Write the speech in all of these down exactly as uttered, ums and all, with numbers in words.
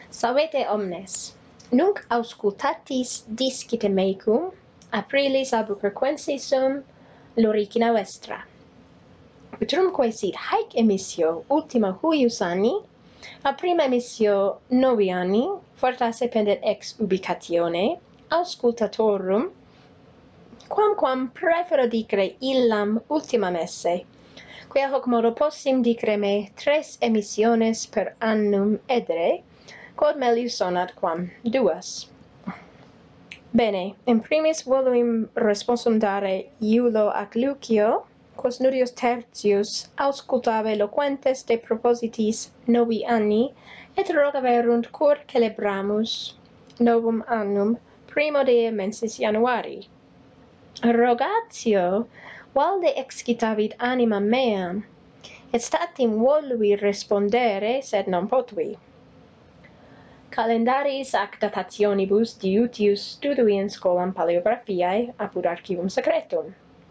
Salvete omnes. Nunc auscultatis discite mecum, aprilis Albuquerquensis sum, loricina vestra. Utrumque sit haec emissio ultima huius anni, a prima emissio novi anni, fortasse pendet ex ubicatione, auscultatorum, quamquam prefero dicere illam ultima messe, quia hoc modo possim dicere me tres emissiones per annum edere, quod melius sonat quam duas. Bene, in primis voluim responsum dare Iulo ac Lucio, quos nudius tertius auscultave loquentes de propositis novi anni, et rogaverunt cur celebramus novum annum primo die mensis Januari. Rogatio valde excitavit anima meam, et statim volui respondere, sed non potui. Calendaris ac datationibus diutius studui in scholam paleographiae apud archivum secretum.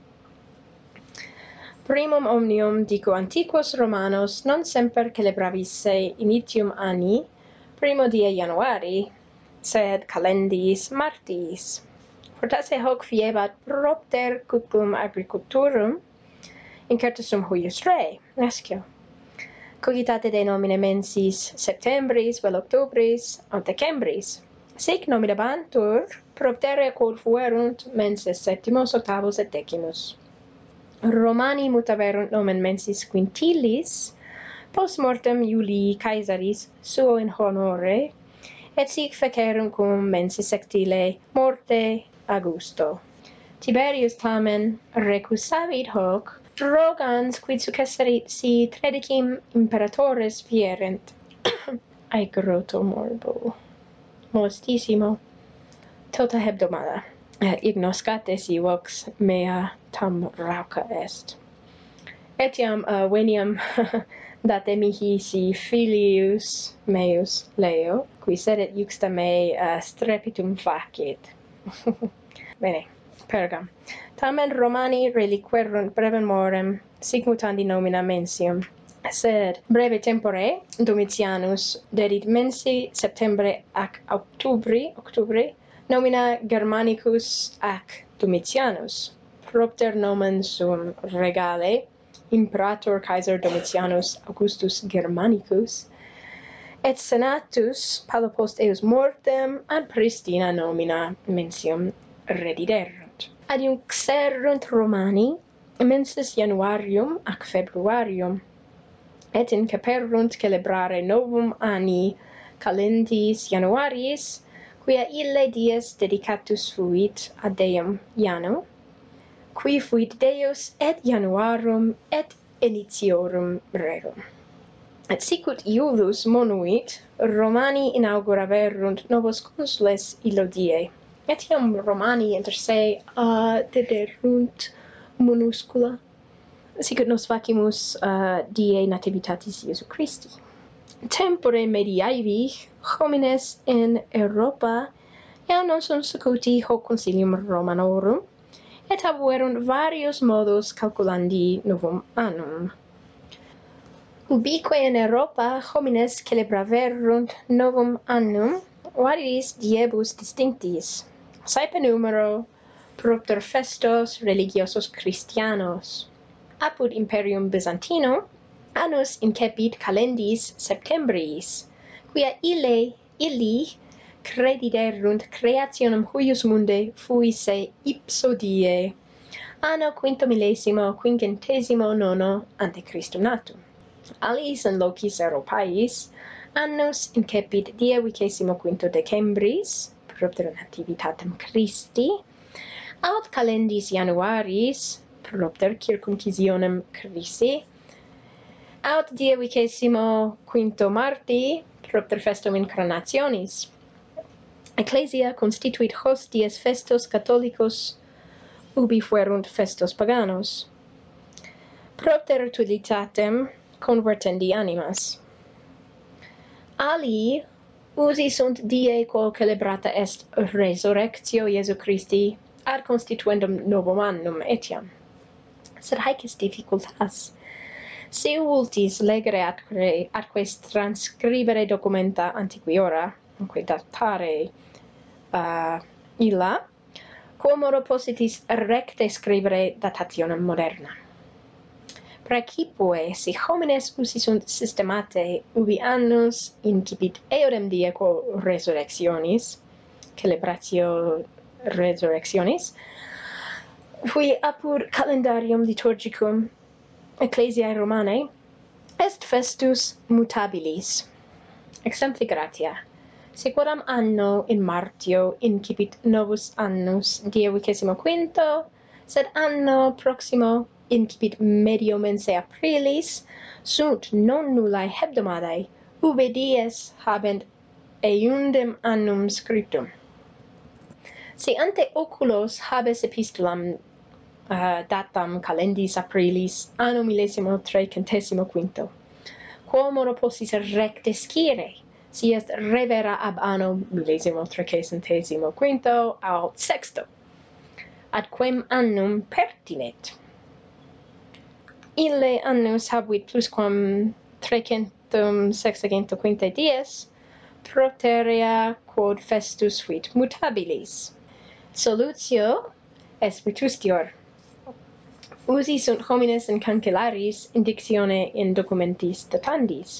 Primum omnium dico antiquos Romanos non semper celebravisse initium anni primo die Januari, sed calendis Martis. Fortasse hoc fiebat propter cucum agriculturum incertusum huius rei, nescio. Cogitate de nomine mensis Septembris, vel Octobris, aut Decembris. Sic nominabantur proptere quod fuerunt menses septimos, octavos et decimus. Romani mutaverunt nomen mensis Quintilis, post mortem Julii Caesaris suo in honore, et sic fecerunt cum mensis sectile morte Augusto. Tiberius tamen recusavit hoc, rogans quid successerit si tredicim imperatores fierent. Ai grotto morbo. Molestissimo. Tota hebdomada. Uh, ignoscate si vox mea tam rauca est. Etiam uh, veniam date mihi si filius meus Leo, qui sedet juxta me uh, strepitum facit. Bene, pergam. Tamen Romani reliquerunt brevem morem, sic mutandi nomina mensium. Sed breve tempore Domitianus dedit mensi Septembre ac Octobri, Octobri, nomina Germanicus ac Domitianus, propter nomen sum regale, Imperator Caesar Domitianus Augustus Germanicus, et senatus palo post eus mortem ad pristina nomina mensium rediderunt. Adiuxerunt Romani mensis Januarium ac Februarium, et inceperunt celebrare novum anni calendis Januaris, quia ille dies dedicatus fuit ad Deum Janu, qui fuit Deus et Januarum et initiorum rerum. Et sicut Iulus monuit, Romani inauguraverunt novos consules illo die. Etiam Romani inter se uh, dederunt minuscula, sicut nos facimus uh, die nativitatis Iesu Christi. Tempore mediaevi homines in Europa eam non sunt secuti hoc concilium Romanorum, et habuerunt varios modos calculandi novum annum. Ubique in Europa homines celebraverunt novum annum variis diebus distinctis, saepe numero propter festos religiosos Christianos. Apud Imperium Byzantinum annus incepit calendis Septembris, quia ille illi crediderunt creationem huius mundi fuisse ipso die, anno quinto millesimo quinquantesimo nono ante Christum natum. Alis in locis Europais annus incepit die vicesimo quinto Decembris, propter nativitatem Christi, aut calendis Januaris, propter circumcisionem Christi, aut die vicesimo quinto Marti, propter festum incarnationis. Ecclesia constituit hos dies festos catholicos, ubi fuerunt festos paganos. Propter utilitatem convertendi animas. Ali usi sunt die quo celebrata est resurrectio Iesu Christi ad constituendum novum annum etiam. Sed haec est difficultas. Si ultis legere atque, atque transcribere documenta antiquiora, atque datare uh, illa, quomodo possitis recte scribere datationem moderna. Praecipue, si homines usi sunt systemate ubi annus incipit eodem die quo resurrectionis, celebratio resurrectionis, qui apud calendarium liturgicum Ecclesiae Romanae est festus mutabilis. Exempli gratia. Sequodam anno in Martio incipit novus annus die vicesimo quinto, sed anno proximo incipit medio mense aprilis, sunt non nullae hebdomadae, ubi dies habent eiundem annum scriptum. Si ante oculos habes epistulam uh, datam calendis aprilis anno millesimo trecentesimo quinto, quomodo possis recte scire, si est revera ab anno millesimo trecentesimo quinto aut sexto, ad quem annum pertinet. Ille annus habuit plusquam trecentum sexagento quintae dies, proterea quod festus fuit mutabilis. Solutio est vetustior. Usi sunt homines in cancellaris indictione in documentis datandis.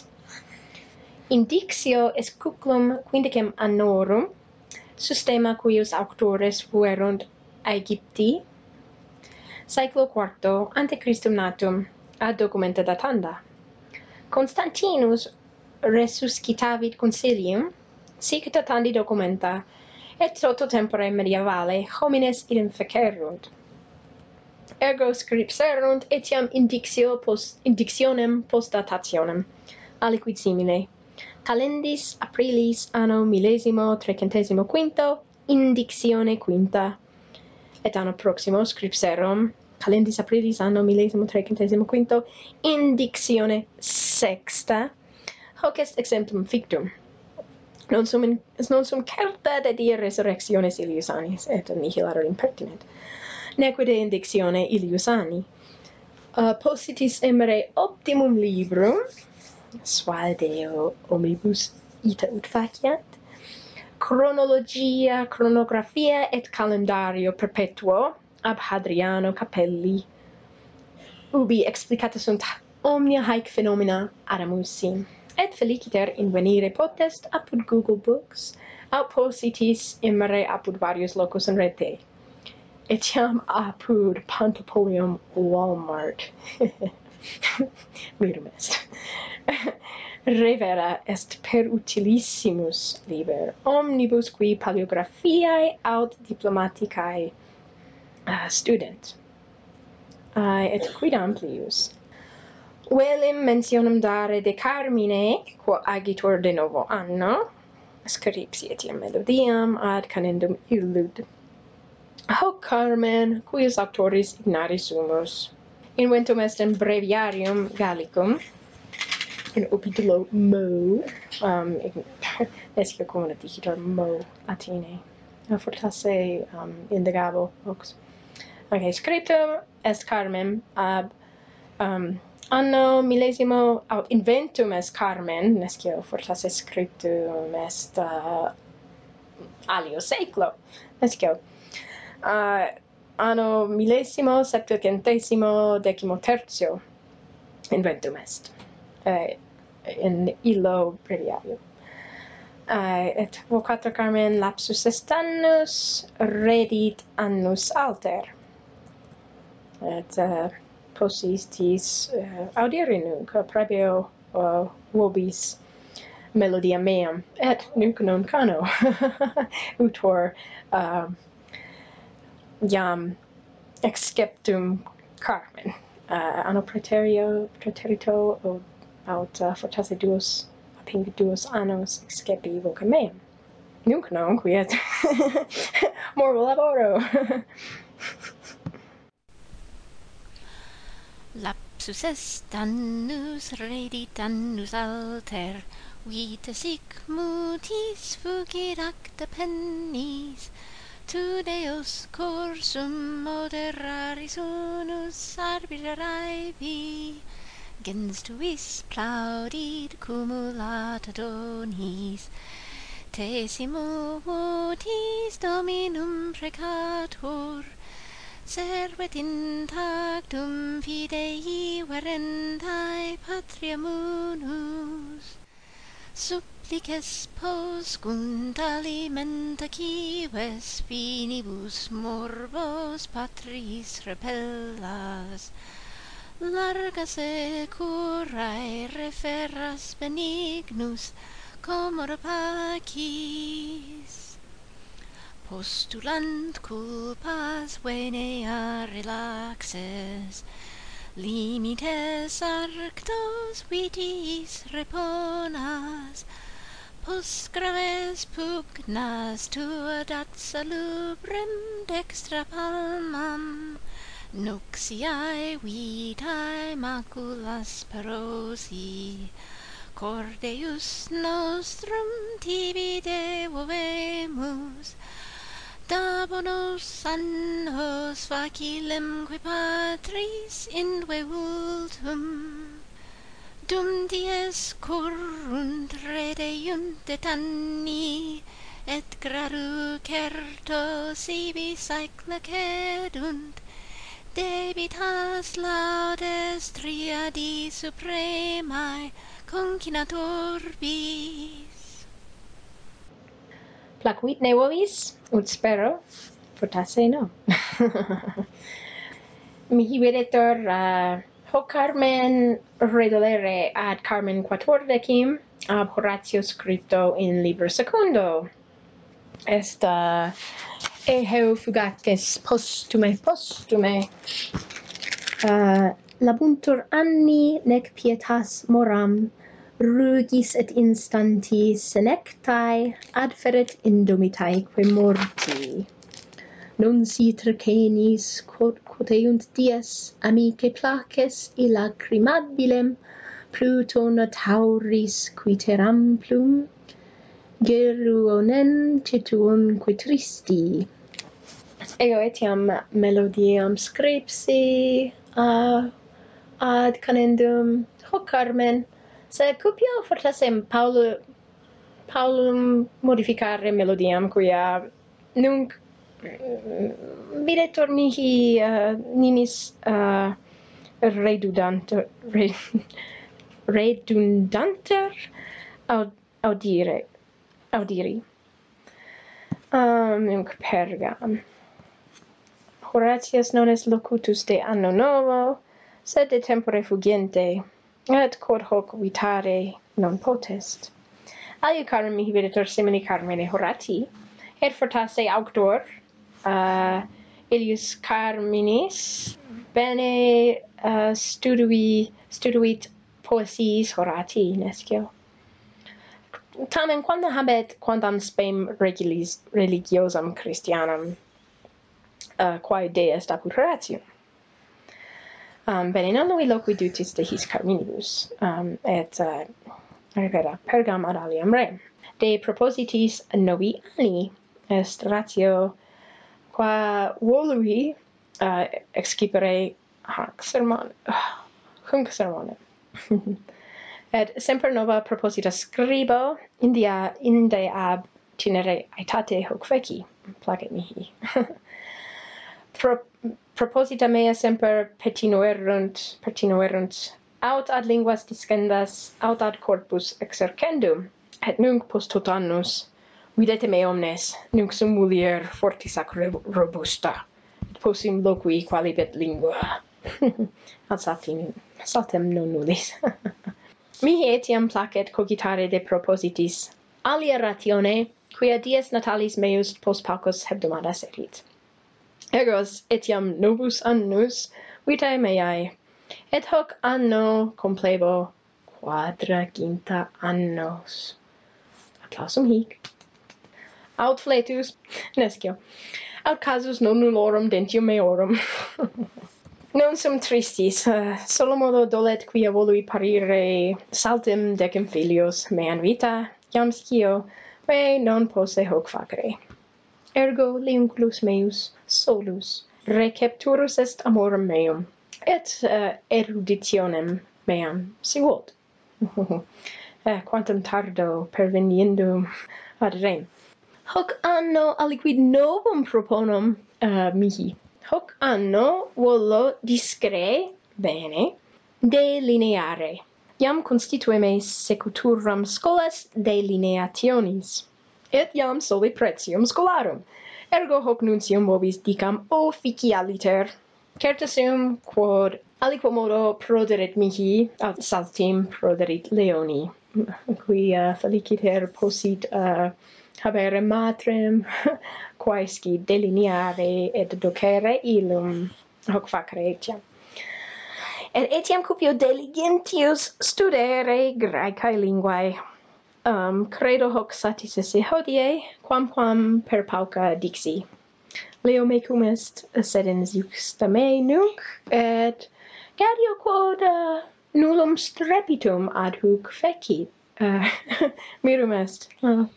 Indictio est cuclum quindicem annorum, systema cuius auctores fuerunt Aegypti, saeculo quarto ante Christum natum, ad documenta datanda. Constantinus resuscitavit concilium, sic datandi documenta, et toto tempore medievale homines idem fecerunt. Ergo scripserunt etiam indictio post indictionem post datationem, aliquid simile. Calendis aprilis anno millesimo trecentesimo quinto, indictione quinta. Et anno proximo scripserum, calendis aprilis anno millesimo trecentesimo quinto, indictione sexta. Hoc est exemplum fictum. Non sum, in, non sum certa de die resurrectiones illius annis, et nihil impertinet. Nequide indictione illius anni. Uh, positis emere optimum librum, Sualdeo omnibus ita ut faciat, chronologia, chronographia et calendario perpetuo ab Hadriano Capelli, ubi explicata sunt omnia haec phenomena adamusi, et feliciter invenire potest apud Google Books, aut positis emere apud varios locus in rete. Etiam apud Pantopolium Walmart. Virum est. Revera est per utilissimus liber, omnibus qui paleographiae aut diplomaticae uh, student. Uh, et quid amplius. Velim mentionem dare de Carmine, quo agitur de novo anno, scripsi etiam melodiam ad canendum illud. Hoc Carmen, cuius auctoris ignari sumus. Inventum est in breviarium Gallicum, in opitulo Mo, um, esque cum dicitur Mo Latine, fortasse um, indagabo vox. Okay, scriptum est Carmen ab um, anno millesimo, aut inventum est Carmen, nescio fortasse scriptum est uh, alio seclo, nescio. Uh, anno millesimo septuagentesimo decimo tertio inventum est. Uh, in illo breviario. Uh, et vocator Carmen lapsus est annus, redit annus alter. Et uh, posistis uh, audiri nunc prebio uh, vobis melodia meam, et nunc non cano, utor uh, jam exceptum Carmen. Uh, anno praeterio, praeterito, o aut uh, fortasse duos, aping duos annos excepi vocem meam. Nunc non, quiet morbo laboro. Lapsus est annus, redit annus alter, vita sic mutis fugit acta pennis, tu Deus cursum moderaris unus arbiterae vi, gens tuis plaudit cumulata donis, tesimu votis Dominum precatur, servet intactum fidei verentae patria munus, supplices poscunt alimenta cives finibus morbos patris repellas, larga securae referras benignus commodo pacis, postulant culpas venea relaxes, limites arctos vitis reponas, post graves pugnas tua dat salubrem dextra palmam, nuxiae vitae maculas perosi, cordeus nostrum tibi devovemus, da bonos annos facilem qui patris indue ultum, dum dies currunt redeunt et anni, et gradu certo sibi saecla cedunt, debitas laudes triadi supremae concinator bis. Placuit ne volis, ut spero, fortasse no. Mihi videtur uh, hoc Carmen redolere ad Carmen quattordecim ab Horatio scripto in libro secundo. Est uh, eheu fugatis postume postume uh, labuntur anni nec pietas moram, rugis et instantis senectae adferet indomitaeque morti. Non si tercenis quod quoteunt dies amice places e lacrimabilem Pluto natauris quiteram plum, Geruonem tituumque tristi. Ego etiam melodiam scripsi uh, ad canendum hoc Carmen, sed cupio fortassem Paulum, Paulum modificare melodiam quia nunc videtur mihi uh, nimis uh, redundanter, re, redundanter aud, audire, audiri. Um, nunc pergam. Horatius non est locutus de anno novo, sed de tempore fugiente, et quod hoc vitare non potest. Aliu Carmen mihi videtur simili Carmene Horati, et fortasse auctor, uh, Ilius Carminis, bene uh, studui, studuit poesiis Horati, nescio. Tamen quando habet quantam spem regilis, religiosam Christianam, uh, quae de est apud Horatium. Um, bene, non lui loqui dutis de his Carminibus, um, et uh, repera pergam ad aliam rem. De propositis novi anni est ratio qua volui uh, excipere hac sermon, uh, hunc sermonem. Et semper nova proposita scribo, india inde ab tinere aetate hoc feci, placet mihi. Pro, proposita mea semper petinuerunt, petinuerunt, aut ad linguas discendas, aut ad corpus exercendum, et nunc post tot annus, videte me omnes, nunc sum mulier fortis ac robusta, et possim loqui qualibet lingua. Ad saltim, saltem non nullis. Mihi etiam placet cogitare de propositis alia ratione, quia dies natalis meus post paucos hebdomadas erit. Ergos etiam novus annus vitae meae, et hoc anno complebo quadraginta annos. Applausum hic. Aut fletus, nescio, aut casus non nullorum dentium meorum. Non sum tristis, uh, solo modo dolet quia volui parire saltem decem filios mean vita, jam scio, me non posse hoc facere. Ergo liunculus meus solus recepturus est amorem meum, et uh, eruditionem meam sigut. eh, quantum tardo perveniendum ad rem. Hoc anno aliquid novum proponum uh, mihi. Hoc anno volo discre, bene, delineare. Iam constitueme secuturam scholas delineationis, et iam soli pretium scholarum. Ergo hoc nuntium vobis dicam officialiter. Certa sum quod aliquomodo proderit mihi, ad saltim proderit Leoni, qui uh, feliciter possit uh, habere matrem, quaesci delineare et docere illum, hoc facere etiam. Et etiam cupio diligentius studere Graecae linguae. Um, credo hoc satis esse hodie, quamquam per pauca dixi. Leo mecum est, sed in juxta me nunc, et gadio quod uh, nullum strepitum ad hoc fecit. Uh, mirum est. Uh.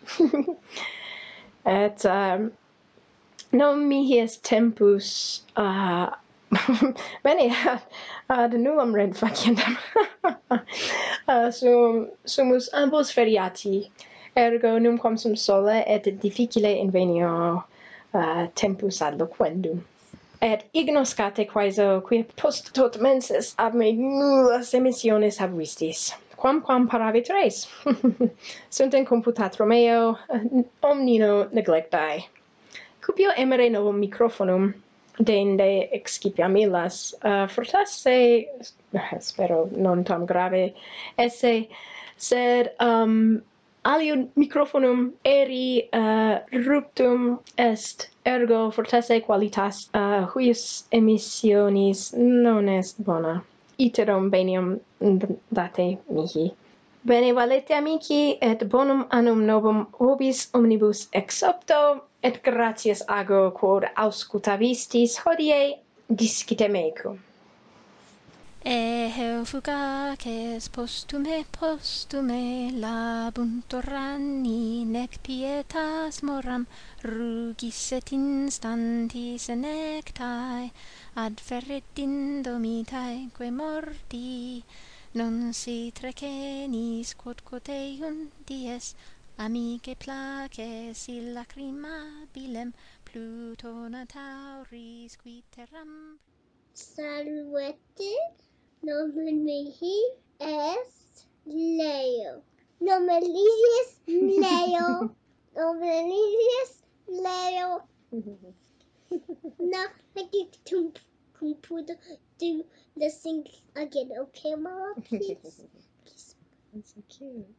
et um, non mihi est tempus uh, bene ad, ad nullum rent faciendam. uh, sum, sumus ambos feriati, ergo numquam sum sole et difficile invenio uh, tempus ad loquendum. Et ignoscate quaeso qui post tot menses ab me nullas emissiones habuistis, quamquam paravit res. Sunt in computatro meo, omnino neglectae. Cupio emere novum microfonum, dende excipiam illas, uh, fortasse, spero non tam grave, esse, sed um, aliud microfonum eri uh, ruptum est, ergo fortasse qualitas uh, huius emissionis non est bona. Iterum benium date mihi. Bene valete amici, et bonum annum novum vobis omnibus ex opto, et gratias ago quod auscultavistis hodie discite mecum. Eheu fugaces postume postume labuntur anni, nec pietas moram rugis et instantis enectae, adferret indomitae que morti, non si trecenis quod quoteum dies, amice places il lacrimabilem Plutona Tauris qui terram. Salvete, nomen mihi est Leo. Nomen lisis Leo. Nomen lisis Leo. Now I get to computer do the thing again, okay, Mama, please? Please. That's so cute.